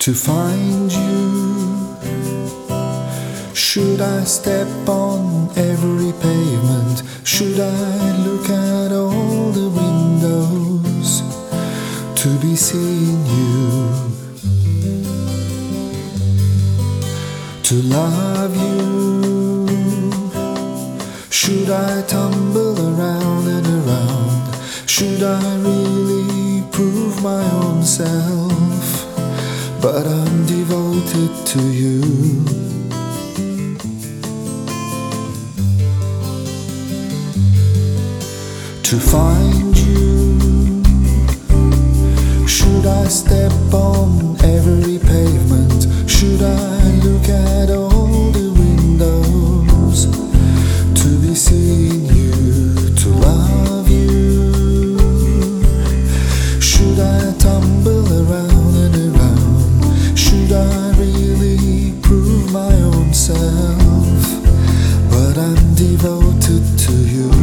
to find you. Should I step on every pavement? Should I look at all the windows to be seeing you? To love you. Should I tumble around and around? Should I really prove my own self? But I'm devoted to you. To find you. Should I step on every pavement? Should I look at all the windows to be seeing you, to love you? Should I tumble around and around? Should I really prove my own self? But I'm devoted to you.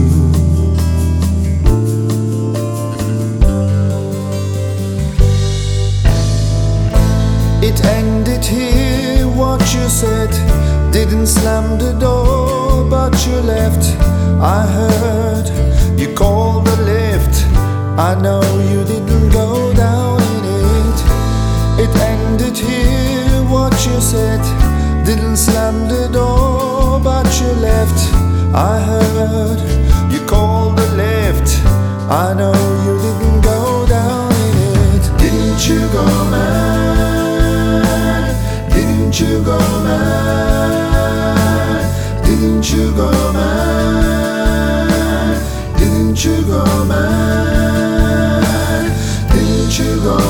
It ended here, what you said. Didn't slam the door, but you left. I heard you called the lift. I know you didn't go down in it. It ended here, what you said. Didn't slam the door, but you left. I heard you called the lift. I know you didn't go down in it. Didn't you go mad? Didn't you go mad? Didn't you go mad? Didn't you go mad? Didn't you go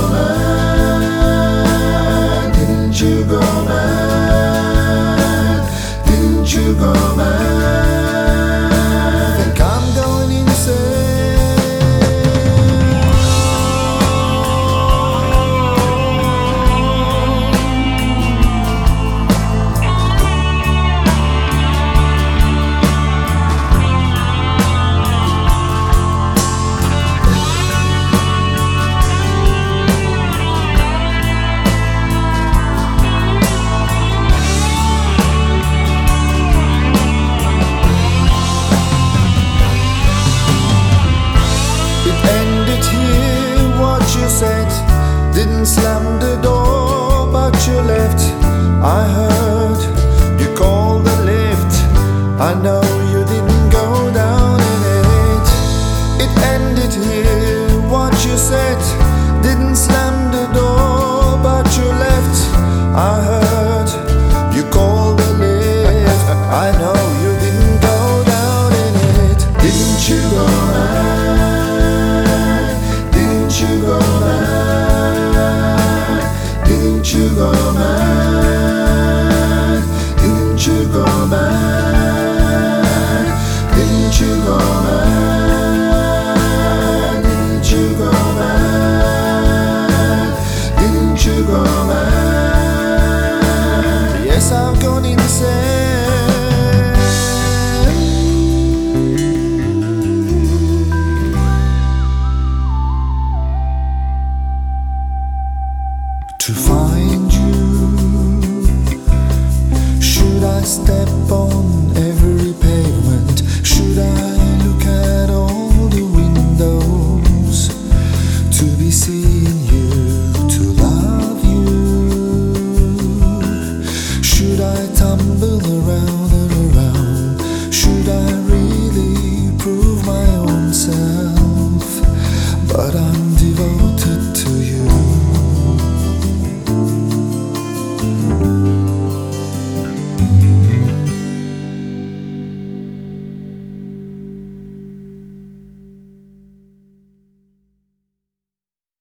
mad? Didn't you go mad? Didn't you go mad? Think I'm going insane. Didn't slam the door, but you left. I heard you called the lift. I know you didn't go down in it. It ended here, what you said. Didn't slam the door, but you left. I heard you called the lift. I know you didn't go down in it. Didn't you go mad? Didn't you go mad? Didn't you go mad? Didn't you go mad? Didn't you go mad? Didn't you go mad? Didn't you go mad? Yes, I've gone insane. To find you. Should I step on every pavement? Should I look at all the windows to be seeing you, to love you? Should I tumble